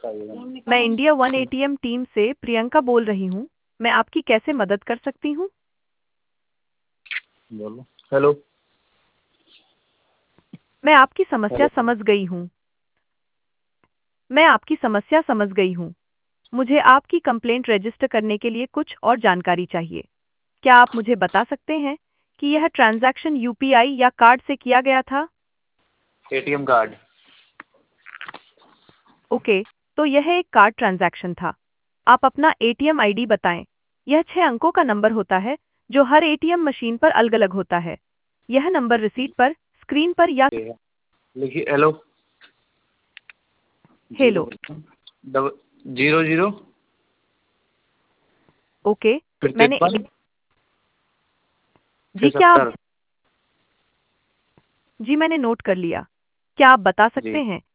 मैं India one ATM team से प्रियंका बोल रही हूँ। मैं आपकी कैसे मदद कर सकती हूँ? बोलो। हेलो। मैं आपकी समस्या हेलो। समझ गई हूँ। मैं आपकी समस्या समझ गई हूँ। मुझे आपकी कंप्लेंट रजिस्टर करने के लिए कुछ और जानकारी चाहिए। क्या आप मुझे बता सकते हैं कि यह ट्रांजैक्शन यूपीआई या कार्ड से किया गया था? ATM card. ओके, तो यह एक कार्ड ट्रांजैक्शन था। आप अपना एटीएम आईडी बताएं। यह 6 अंकों का नंबर होता है जो हर एटीएम मशीन पर अलग-अलग होता है। यह नंबर रिसीट पर, स्क्रीन पर या लिखिए। हेलो। हेलो। डबल 00 ओके, फिर मैंने 53 जी फिर क्या आप 70। जी मैंने नोट कर लिया। क्या आप बता सकते जी, हैं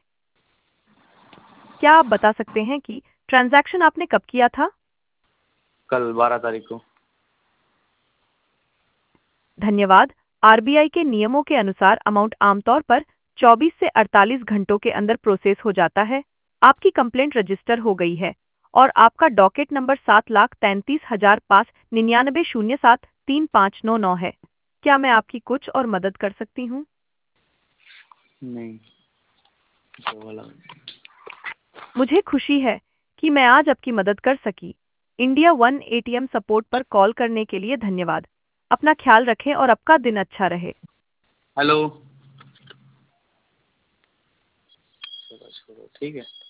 कि ट्रांजैक्शन आपने कब किया था? कल 12 तारीख को। धन्यवाद। आरबीआई के नियमों के अनुसार अमाउंट आमतौर पर 24 से 48 घंटों के अंदर प्रोसेस हो जाता है। आपकी कंप्लेंट रजिस्टर हो गई है और आपका डॉकेट नंबर 7,33,507,3599 है। क्या मैं आपकी कुछ और मदद कर सकती हूँ? नहीं, वो वाला। मुझे खुशी है कि मैं आज आपकी मदद कर सकी। इंडिया वन एटीएम सपोर्ट पर कॉल करने के लिए धन्यवाद। अपना ख्याल रखें और आपका दिन अच्छा रहे। हेलो। चलो छोड़ो, ठीक है।